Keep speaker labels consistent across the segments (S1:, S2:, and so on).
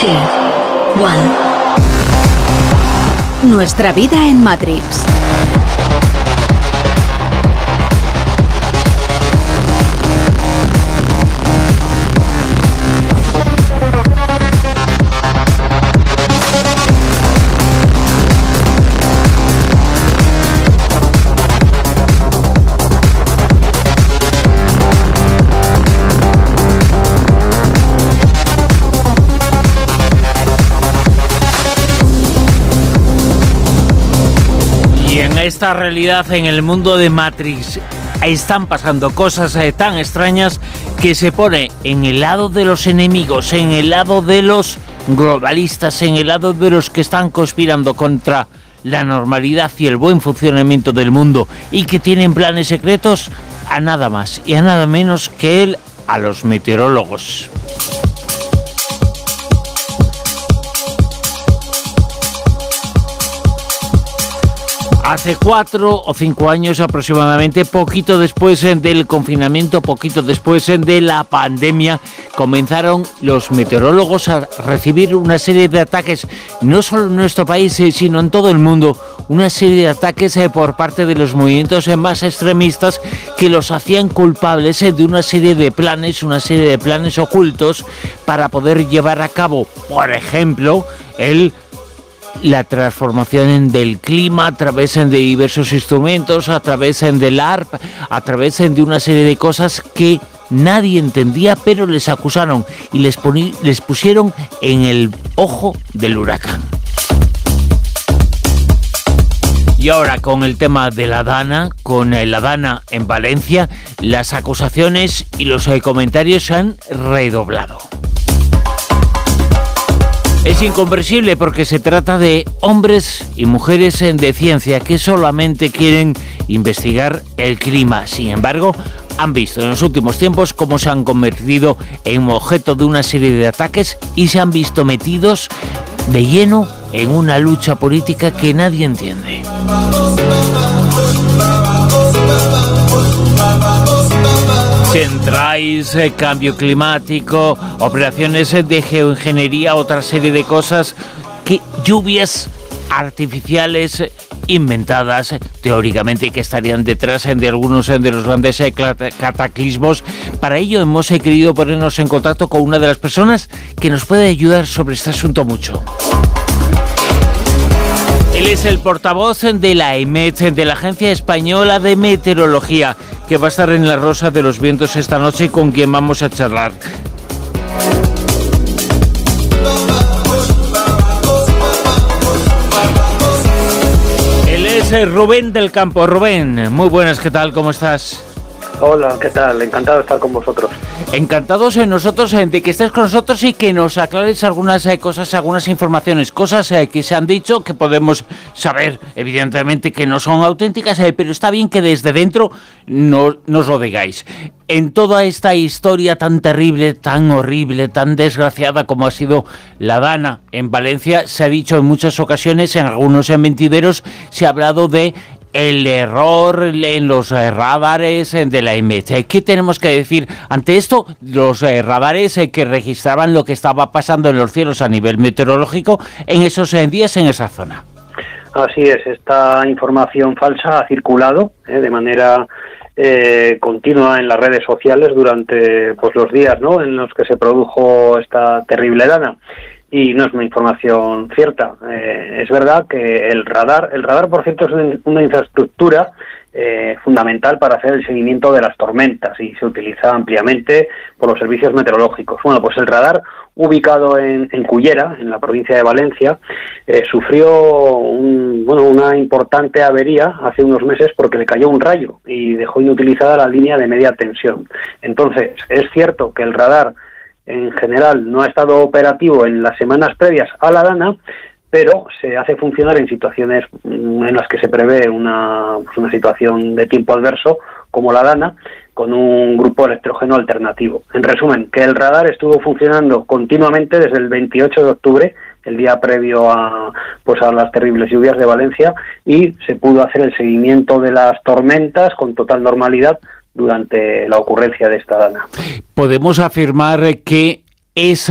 S1: 1. Nuestra vida en Matrix.
S2: Esta realidad en el mundo de Matrix están pasando cosas tan extrañas que se pone en el lado de los enemigos, en el lado de los globalistas, en el lado de los que están conspirando contra la normalidad y el buen funcionamiento del mundo y que tienen planes secretos, a nada más y a nada menos que a los meteorólogos. Hace 4 o 5 años aproximadamente, poquito después del confinamiento, poquito después de la pandemia, comenzaron los meteorólogos a recibir una serie de ataques, no solo en nuestro país, sino en todo el mundo, una serie de ataques por parte de los movimientos más extremistas que los hacían culpables de una serie de planes ocultos para poder llevar a cabo, por ejemplo, la transformación del clima a través de diversos instrumentos, a través del ARP, a través de una serie de cosas que nadie entendía, pero les acusaron y les pusieron en el ojo del huracán. Y ahora con el tema de la Dana, con la Dana en Valencia, las acusaciones y los comentarios se han redoblado. Es incomprensible porque se trata de hombres y mujeres de ciencia que solamente quieren investigar el clima. Sin embargo, han visto en los últimos tiempos cómo se han convertido en objeto de una serie de ataques y se han visto metidos de lleno en una lucha política que nadie entiende. Centrais, cambio climático, operaciones de geoingeniería, otra serie de cosas, lluvias artificiales inventadas teóricamente que estarían detrás de algunos de los grandes cataclismos. Para ello hemos querido ponernos en contacto con una de las personas que nos puede ayudar sobre este asunto mucho. Él es el portavoz de la EMET, de la Agencia Española de Meteorología, que va a estar en la Rosa de los Vientos esta noche y con quien vamos a charlar. Él es Rubén del Campo. Rubén, muy buenas, ¿qué tal? ¿Cómo estás?
S3: Hola, ¿qué tal? Encantado de estar con vosotros.
S2: Encantados nosotros de que estés con nosotros y que nos aclares algunas cosas, algunas informaciones, cosas que se han dicho, que podemos saber, evidentemente, que no son auténticas, pero está bien que desde dentro nos lo digáis. En toda esta historia tan terrible, tan horrible, tan desgraciada como ha sido la Dana en Valencia, se ha dicho en muchas ocasiones, en algunos mentideros, se ha hablado de el error en los radares de la EMET. ¿Qué tenemos que decir ante esto? Los radares que registraban lo que estaba pasando en los cielos a nivel meteorológico en esos días en esa zona.
S3: Así es, esta información falsa ha circulado de manera continua en las redes sociales durante los días, ¿no?, en los que se produjo esta terrible Dana. Y no es una información cierta. Es verdad que el radar, por cierto, es una infraestructura fundamental para hacer el seguimiento de las tormentas y se utiliza ampliamente por los servicios meteorológicos. Bueno, pues el radar ubicado en Cullera, en la provincia de Valencia, sufrió una importante avería hace unos meses porque le cayó un rayo y dejó inutilizada la línea de media tensión. Entonces, es cierto que el radar en general no ha estado operativo en las semanas previas a la Dana, pero se hace funcionar en situaciones en las que se prevé una situación de tiempo adverso, como la Dana, con un grupo electrógeno alternativo. En resumen, que el radar estuvo funcionando continuamente desde el 28 de octubre, el día previo a las terribles lluvias de Valencia, y se pudo hacer el seguimiento de las tormentas con total normalidad durante la ocurrencia de esta Dana.
S2: Podemos afirmar que esa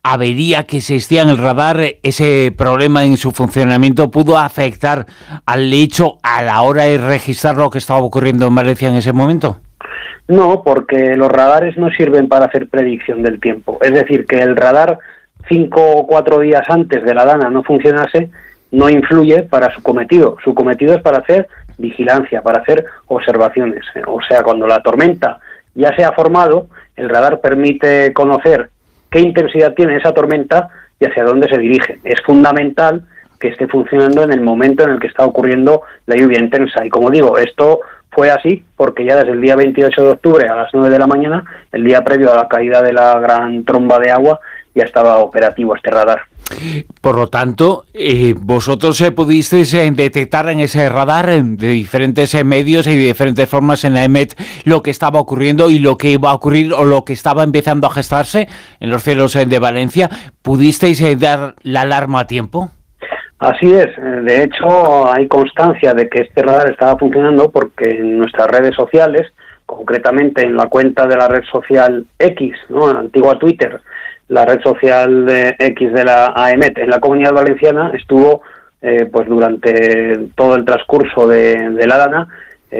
S2: avería que existía en el radar, ese problema en su funcionamiento, pudo afectar al hecho a la hora de registrar lo que estaba ocurriendo en Valencia en ese momento?
S3: No, porque los radares no sirven para hacer predicción del tiempo. Es decir, que el radar 5 o 4 días antes de la dana no funcionase, no influye para su cometido. Su cometido es para hacer vigilancia, para hacer observaciones. O sea, cuando la tormenta ya se ha formado, el radar permite conocer qué intensidad tiene esa tormenta y hacia dónde se dirige. Es fundamental que esté funcionando en el momento en el que está ocurriendo la lluvia intensa. Y como digo, esto fue así porque ya desde el día 28 de octubre a las 9 de la mañana, el día previo a la caída de la gran tromba de agua, ya estaba operativo este radar.
S2: Por lo tanto, vosotros pudisteis detectar en ese radar de diferentes medios y de diferentes formas en la EMET lo que estaba ocurriendo y lo que iba a ocurrir o lo que estaba empezando a gestarse en los cielos de Valencia. ¿Pudisteis dar la alarma a tiempo?
S3: Así es. De hecho, hay constancia de que este radar estaba funcionando porque en nuestras redes sociales, concretamente en la cuenta de la red social X, ¿no?, la antigua Twitter, la red social de X de la AEMET en la Comunidad Valenciana, estuvo pues durante todo el transcurso de la dana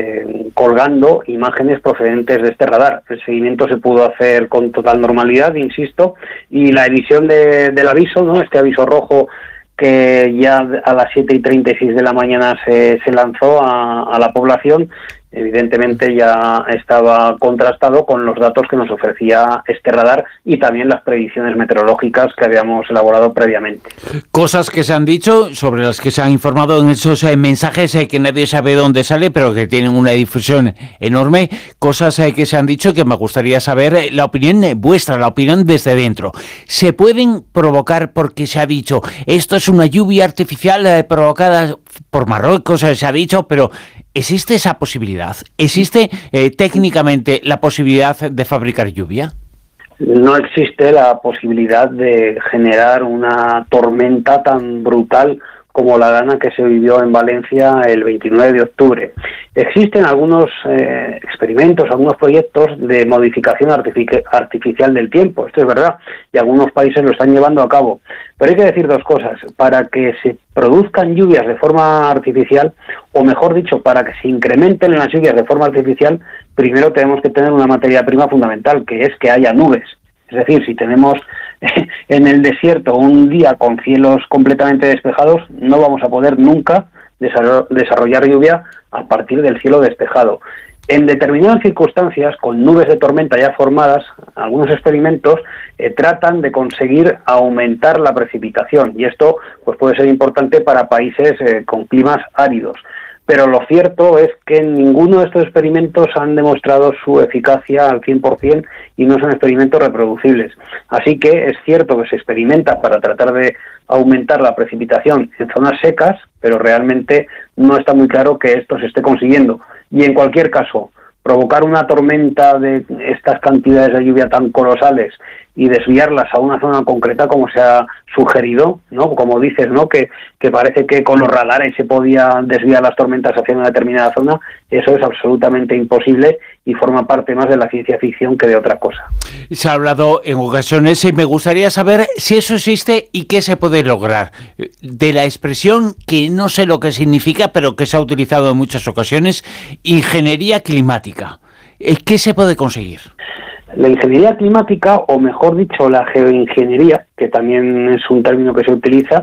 S3: colgando imágenes procedentes de este radar. El seguimiento se pudo hacer con total normalidad, insisto, y la emisión del aviso, ¿no?, este aviso rojo que ya a las 7:36 de la mañana se lanzó a la población, evidentemente ya estaba contrastado con los datos que nos ofrecía este radar y también las predicciones meteorológicas que habíamos elaborado previamente.
S2: Cosas que se han dicho, sobre las que se han informado en esos mensajes que nadie sabe dónde sale, pero que tienen una difusión enorme. Cosas que se han dicho que me gustaría saber la opinión vuestra, la opinión desde dentro. ¿Se pueden provocar, porque se ha dicho, esto es una lluvia artificial provocada por Marruecos, se ha dicho, pero ¿existe esa posibilidad? ¿Existe técnicamente la posibilidad de fabricar lluvia?
S3: No existe la posibilidad de generar una tormenta tan brutal como la dana que se vivió en Valencia el 29 de octubre. Existen algunos experimentos, algunos proyectos de modificación artificial del tiempo, esto es verdad, y algunos países lo están llevando a cabo. Pero hay que decir dos cosas: para que se produzcan lluvias de forma artificial, o mejor dicho, para que se incrementen las lluvias de forma artificial, primero tenemos que tener una materia prima fundamental, que es que haya nubes. Es decir, si tenemos en el desierto un día con cielos completamente despejados, no vamos a poder nunca desarrollar lluvia a partir del cielo despejado. En determinadas circunstancias, con nubes de tormenta ya formadas, algunos experimentos tratan de conseguir aumentar la precipitación, y esto pues puede ser importante para países con climas áridos. Pero lo cierto es que ninguno de estos experimentos han demostrado su eficacia al 100% y no son experimentos reproducibles. Así que es cierto que se experimenta para tratar de aumentar la precipitación en zonas secas, pero realmente no está muy claro que esto se esté consiguiendo. Y en cualquier caso, provocar una tormenta de estas cantidades de lluvia tan colosales y desviarlas a una zona concreta, como se ha sugerido, ¿no?, como dices, ¿no?, que parece que con los radares se podía desviar las tormentas hacia una determinada zona, eso es absolutamente imposible y forma parte más de la ciencia ficción que de otra cosa.
S2: Se ha hablado en ocasiones y me gustaría saber si eso existe y qué se puede lograr. De la expresión, que no sé lo que significa, pero que se ha utilizado en muchas ocasiones, ingeniería climática. ¿Qué se puede conseguir?
S3: La ingeniería climática, o mejor dicho, la geoingeniería, que también es un término que se utiliza,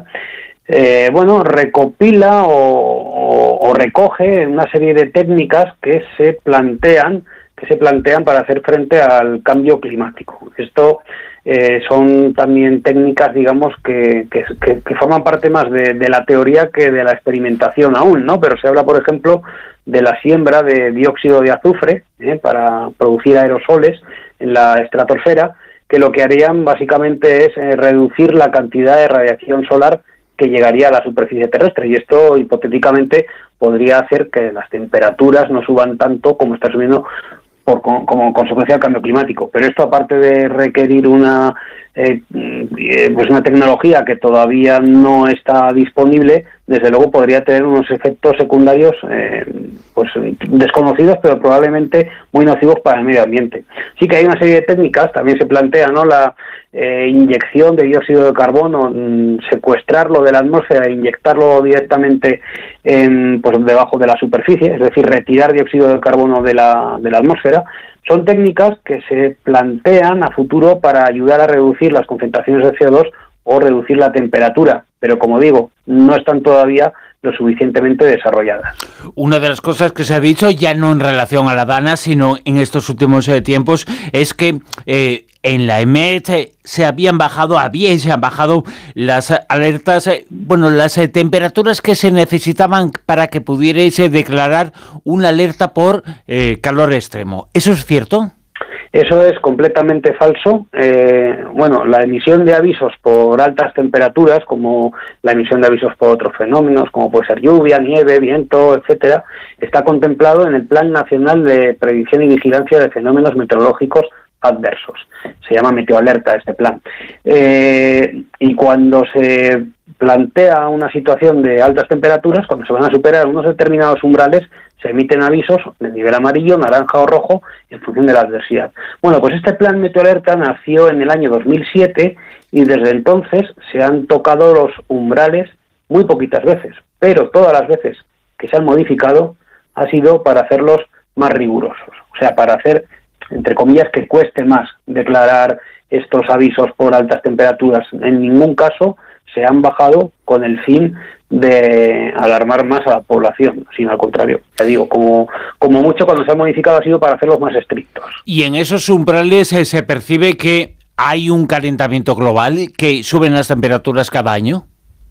S3: recopila o recoge una serie de técnicas que se plantean para hacer frente al cambio climático. Esto son también técnicas, digamos, que forman parte más de la teoría que de la experimentación aún, ¿no? Pero se habla, por ejemplo, de la siembra de dióxido de azufre para producir aerosoles en la estratosfera, que lo que harían básicamente es reducir la cantidad de radiación solar que llegaría a la superficie terrestre, y esto hipotéticamente podría hacer que las temperaturas no suban tanto como está subiendo como consecuencia del cambio climático. Pero esto, aparte de requerir una tecnología que todavía no está disponible, desde luego podría tener unos efectos secundarios pues desconocidos, pero probablemente muy nocivos para el medio ambiente. Sí que hay una serie de técnicas, también se plantea, ¿no?, la inyección de dióxido de carbono, secuestrarlo de la atmósfera e inyectarlo directamente pues debajo de la superficie, es decir, retirar dióxido de carbono de la atmósfera. Son técnicas que se plantean a futuro para ayudar a reducir las concentraciones de CO2 o reducir la temperatura, pero como digo, no están todavía lo suficientemente desarrolladas.
S2: Una de las cosas que se ha dicho, ya no en relación a la Dana, sino en estos últimos tiempos, es que en la EMET se han bajado las alertas, las temperaturas que se necesitaban para que pudierais declarar una alerta por calor extremo. ¿Eso es cierto?
S3: Eso es completamente falso. La emisión de avisos por altas temperaturas, como la emisión de avisos por otros fenómenos, como puede ser lluvia, nieve, viento, etcétera, está contemplado en el Plan Nacional de Predicción y Vigilancia de Fenómenos Meteorológicos Adversos. Se llama Meteoalerta este plan. Y cuando se plantea una situación de altas temperaturas, cuando se van a superar unos determinados umbrales, se emiten avisos de nivel amarillo, naranja o rojo en función de la adversidad. Bueno, pues este plan Meteoalerta nació en el año 2007 y desde entonces se han tocado los umbrales muy poquitas veces, pero todas las veces que se han modificado ha sido para hacerlos más rigurosos, o sea, para hacer, entre comillas, que cueste más declarar estos avisos por altas temperaturas. En ningún caso se han bajado con el fin de alarmar más a la población, sino al contrario. Ya digo, como mucho cuando se ha modificado ha sido para hacerlos más estrictos.
S2: Y en esos umbrales se percibe que hay un calentamiento global, que suben las temperaturas cada año.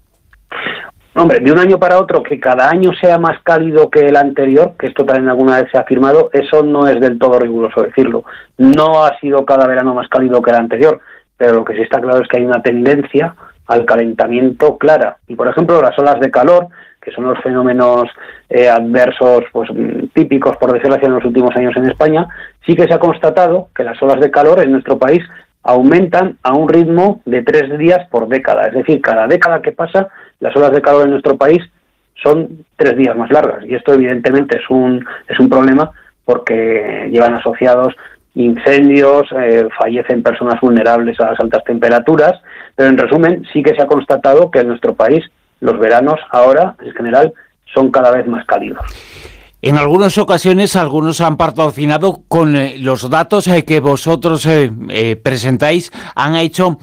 S3: Hombre, de un año para otro que cada año sea más cálido que el anterior, que esto también alguna vez se ha afirmado, eso no es del todo riguroso decirlo. No ha sido cada verano más cálido que el anterior, pero lo que sí está claro es que hay una tendencia al calentamiento clara. Y, por ejemplo, las olas de calor, que son los fenómenos adversos pues típicos, por decirlo así, en los últimos años en España, sí que se ha constatado que las olas de calor en nuestro país aumentan a un ritmo de 3 días por década. Es decir, cada década que pasa, las olas de calor en nuestro país son 3 días más largas. Y esto, evidentemente, es un problema porque llevan asociados incendios, fallecen personas vulnerables a las altas temperaturas, pero en resumen sí que se ha constatado que en nuestro país los veranos ahora, en general, son cada vez más cálidos.
S2: En algunas ocasiones, algunos han patrocinado con los datos que vosotros presentáis, han hecho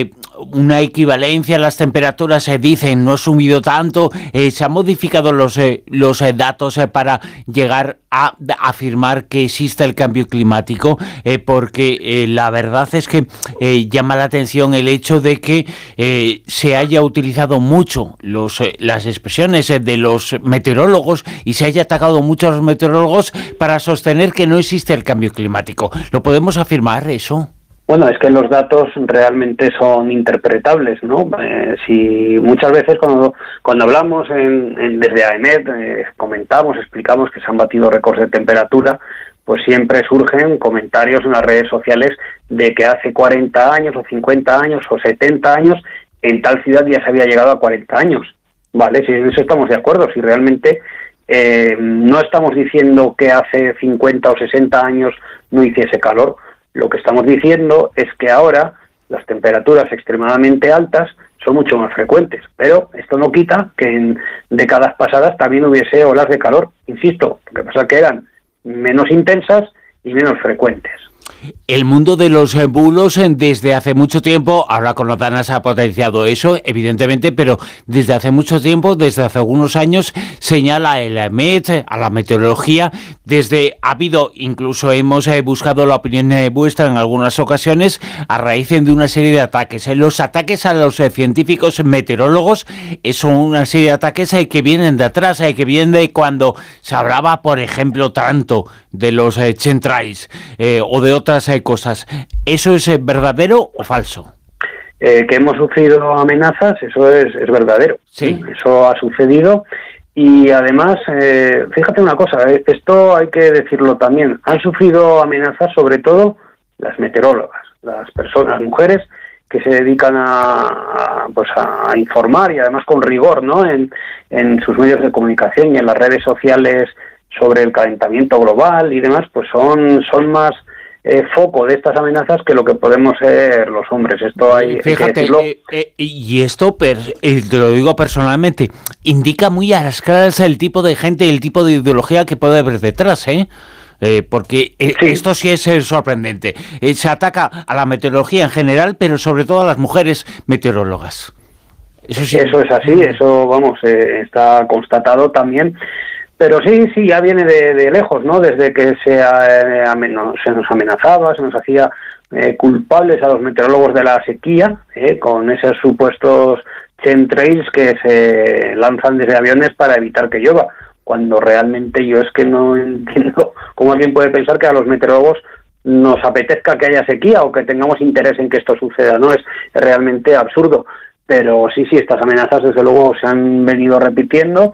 S2: una equivalencia, las temperaturas se dicen, no ha subido tanto, se han modificado los datos para llegar a afirmar que existe el cambio climático, porque la verdad es que llama la atención el hecho de que se haya utilizado mucho las expresiones de los meteorólogos y se haya atacado mucho a los meteorólogos para sostener que no existe el cambio climático. ¿Lo podemos afirmar eso?
S3: Bueno, es que los datos realmente son interpretables, ¿no? Si muchas veces cuando hablamos desde AEMET, explicamos que se han batido récords de temperatura, pues siempre surgen comentarios en las redes sociales de que hace 40 años o 50 años o 70 años en tal ciudad ya se había llegado a 40 años. Vale, si en eso estamos de acuerdo, si realmente no estamos diciendo que hace 50 o 60 años no hiciese calor. Lo que estamos diciendo es que ahora las temperaturas extremadamente altas son mucho más frecuentes, pero esto no quita que en décadas pasadas también hubiese olas de calor. Insisto, lo que pasa es que eran menos intensas y menos frecuentes.
S2: El mundo de los bulos desde hace mucho tiempo, ahora con la Dana se ha potenciado eso, evidentemente, pero desde hace mucho tiempo, desde hace algunos años, señala el AEMET, a la meteorología, incluso hemos buscado la opinión vuestra en algunas ocasiones, a raíz de una serie de ataques. Los ataques a los científicos meteorólogos son una serie de ataques que vienen de atrás, que vienen de cuando se hablaba, por ejemplo, tanto de los chemtrails o de otras cosas. ¿Eso es verdadero o falso?
S3: Que hemos sufrido amenazas, eso es verdadero.
S2: Sí.
S3: Eso ha sucedido y además, fíjate una cosa, esto hay que decirlo también, han sufrido amenazas sobre todo las meteorólogas, las personas, las mujeres que se dedican pues a informar, y además con rigor, ¿no?, en sus medios de comunicación y en las redes sociales sobre el calentamiento global y demás, pues son más foco de estas amenazas que lo que podemos ser los hombres. Esto hay que decirlo.
S2: Y esto, te lo digo personalmente, indica muy a las claras el tipo de gente y el tipo de ideología que puede haber detrás, porque sí, esto sí es sorprendente. Se ataca a la meteorología en general, pero sobre todo a las mujeres meteorólogas.
S3: Eso es así, eso, vamos, está constatado también. Pero sí, ya viene de lejos, ¿no? Desde que se nos amenazaba, se nos hacía culpables a los meteorólogos de la sequía, con esos supuestos chemtrails que se lanzan desde aviones para evitar que llueva, cuando realmente yo es que no entiendo cómo alguien puede pensar que a los meteorólogos nos apetezca que haya sequía o que tengamos interés en que esto suceda, ¿no? Es realmente absurdo. Pero sí, estas amenazas desde luego se han venido repitiendo,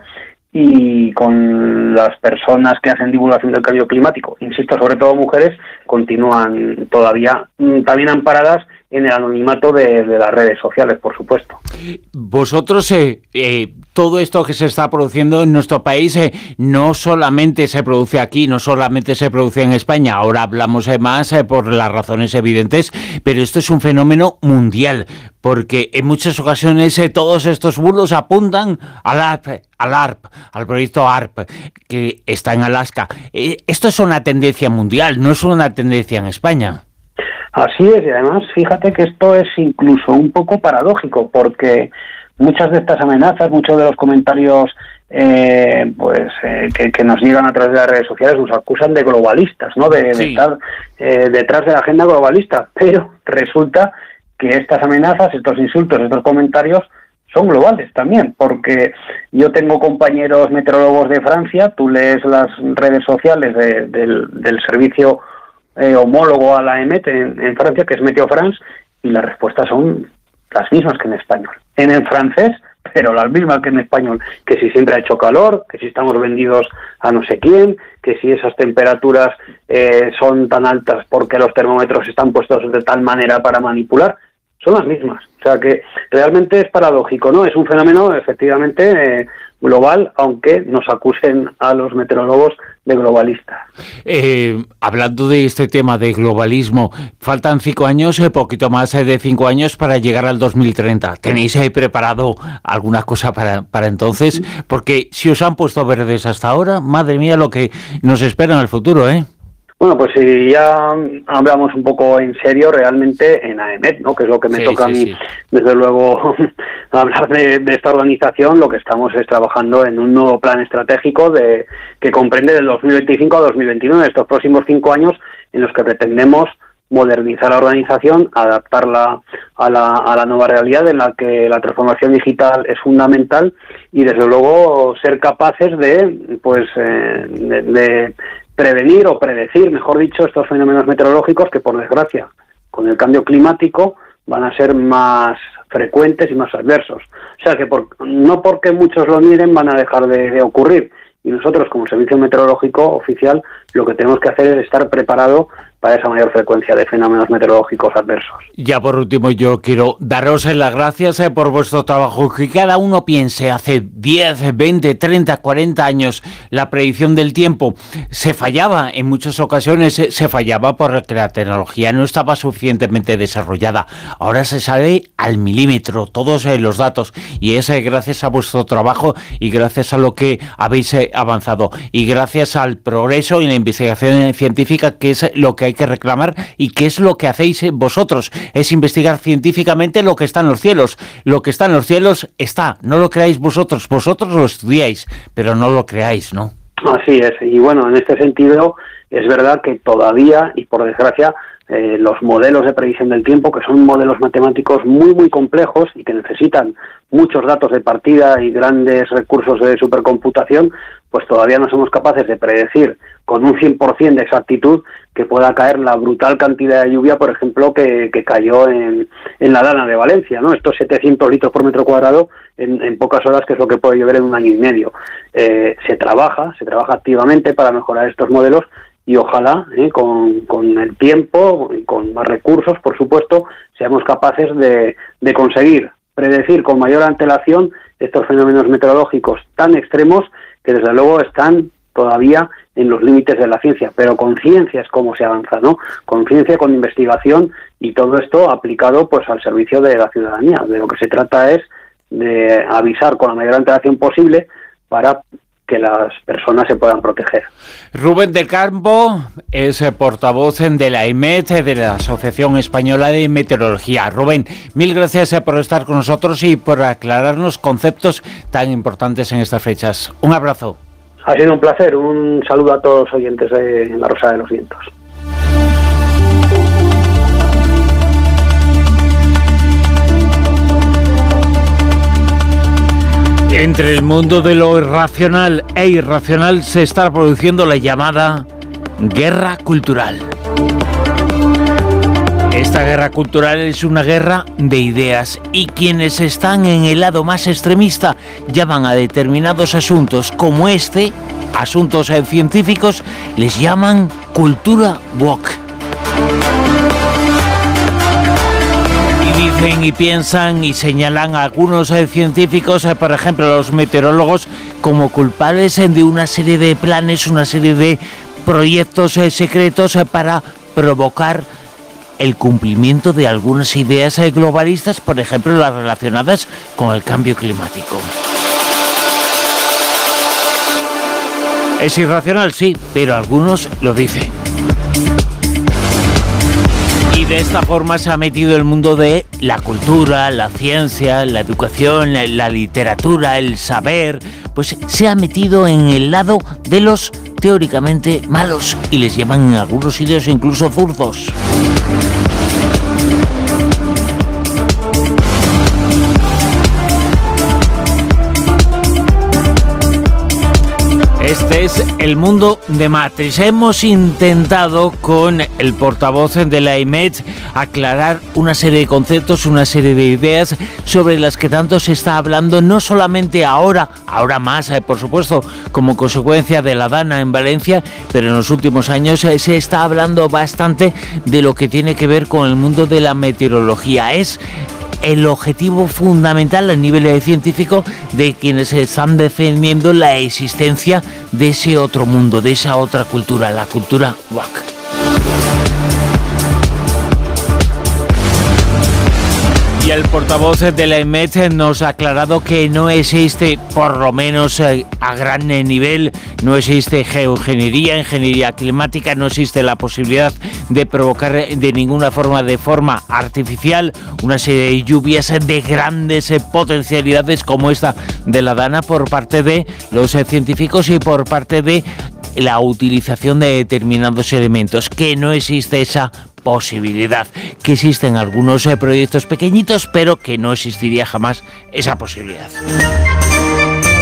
S3: y con las personas que hacen divulgación del cambio climático, insisto, sobre todo mujeres, continúan todavía también amparadas en el anonimato de las redes sociales, por supuesto.
S2: Vosotros, todo esto que se está produciendo en nuestro país, no solamente se produce aquí, no solamente se produce en España, ahora hablamos más por las razones evidentes, pero esto es un fenómeno mundial, porque en muchas ocasiones todos estos bulos apuntan al proyecto ARP, que está en Alaska. Esto es una tendencia mundial, no es una tendencia en España.
S3: Así es, y además fíjate que esto es incluso un poco paradójico, porque muchas de estas amenazas, muchos de los comentarios que nos llegan a través de las redes sociales nos acusan de globalistas, ¿no? De estar detrás de la agenda globalista, pero resulta que estas amenazas, estos insultos, estos comentarios son globales también, porque yo tengo compañeros meteorólogos de Francia, tú lees las redes sociales del servicio homólogo a la EMET en Francia, que es Meteo France, y las respuestas son las mismas que en español. En francés, pero las mismas que en español, que si siempre ha hecho calor, que si estamos vendidos a no sé quién, que si esas temperaturas son tan altas porque los termómetros están puestos de tal manera para manipular, son las mismas. O sea que realmente es paradójico, ¿no? Es un fenómeno efectivamente global, aunque nos acusen a los meteorólogos de globalistas.
S2: Hablando de este tema de globalismo, faltan 5 años, poquito más de 5 años para llegar al 2030. ¿Tenéis preparado alguna cosa para entonces? Porque si os han puesto verdes hasta ahora, madre mía, lo que nos espera en el futuro, ¿eh?
S3: Bueno, pues si ya hablamos un poco en serio, realmente en AEMET, ¿no?, que es lo que me toca a mí, desde luego, hablar de esta organización, lo que estamos es trabajando en un nuevo plan estratégico que comprende del 2025 a 2029, estos próximos 5 años, en los que pretendemos modernizar la organización, adaptarla a la nueva realidad en la que la transformación digital es fundamental, y desde luego ser capaces de prevenir o predecir, mejor dicho, estos fenómenos meteorológicos que, por desgracia, con el cambio climático van a ser más frecuentes y más adversos. O sea que no porque muchos lo miren van a dejar de ocurrir. Y nosotros, como Servicio Meteorológico Oficial, lo que tenemos que hacer es estar preparado para esa mayor frecuencia de fenómenos meteorológicos adversos.
S2: Ya por último, yo quiero daros las gracias por vuestro trabajo. Que cada uno piense, hace 10, 20, 30, 40 años, la predicción del tiempo se fallaba en muchas ocasiones, se fallaba porque la tecnología no estaba suficientemente desarrollada. Ahora se sabe al milímetro todos los datos, y es gracias a vuestro trabajo y gracias a lo que habéis avanzado, y gracias al progreso y la investigación científica, que es lo que hay que reclamar y que es lo que hacéis vosotros, es investigar científicamente lo que está en los cielos. Lo que está en los cielos está, no lo creáis vosotros lo estudiáis, pero no lo creáis, ¿no?
S3: Así es, y bueno, en este sentido es verdad que todavía, y por desgracia, los modelos de predicción del tiempo, que son modelos matemáticos muy, muy complejos y que necesitan muchos datos de partida y grandes recursos de supercomputación, pues todavía no somos capaces de predecir con un 100% de exactitud que pueda caer la brutal cantidad de lluvia, por ejemplo, que cayó en la Dana de Valencia, ¿no? Estos 700 litros por metro cuadrado en pocas horas, que es lo que puede llover en un año y medio. Se trabaja activamente para mejorar estos modelos, y ojalá con el tiempo, futuro, y con más recursos, por supuesto, seamos capaces de conseguir predecir con mayor antelación estos fenómenos meteorológicos tan extremos que desde luego están todavía en los límites de la ciencia, pero con ciencia es como se avanza, ¿no? Con ciencia, con investigación, y todo esto aplicado pues al servicio de la ciudadanía. De lo que se trata es de avisar con la mayor antelación posible para que las personas se puedan proteger.
S2: Rubén del Campo es portavoz de la EMET, de la Asociación Española de Meteorología. Rubén, mil gracias por estar con nosotros y por aclararnos conceptos tan importantes en estas fechas. Un abrazo.
S3: Ha sido un placer. Un saludo a todos los oyentes de La Rosa de los Vientos.
S2: Entre el mundo de lo racional e irracional se está produciendo la llamada guerra cultural. Esta guerra cultural es una guerra de ideas y quienes están en el lado más extremista llaman a determinados asuntos como este, asuntos científicos, les llaman cultura woke. Dicen y piensan y señalan a algunos científicos, por ejemplo los meteorólogos, como culpables de una serie de planes, una serie de proyectos secretos para provocar el cumplimiento de algunas ideas globalistas, por ejemplo las relacionadas con el cambio climático. Es irracional, sí, pero algunos lo dicen. Y de esta forma se ha metido el mundo de la cultura, la ciencia, la educación, la literatura, el saber, pues se ha metido en el lado de los teóricamente malos y les llaman en algunos sitios incluso zurdos. Este es el mundo de Matrix. Hemos intentado con el portavoz de la EMET aclarar una serie de conceptos, una serie de ideas sobre las que tanto se está hablando, no solamente ahora más, por supuesto, como consecuencia de la Dana en Valencia, pero en los últimos años se está hablando bastante de lo que tiene que ver con el mundo de la meteorología. Es el objetivo fundamental a nivel científico de quienes están defendiendo la existencia de ese otro mundo, de esa otra cultura, la cultura woke. Y el portavoz de la EMET nos ha aclarado que no existe, por lo menos a gran nivel, no existe geoingeniería, ingeniería climática, no existe la posibilidad de provocar de ninguna forma, de forma artificial, una serie de lluvias de grandes potencialidades como esta de la Dana por parte de los científicos y por parte de la utilización de determinados elementos, que no existe esa posibilidad, que existen algunos proyectos pequeñitos, pero que no existiría jamás esa posibilidad.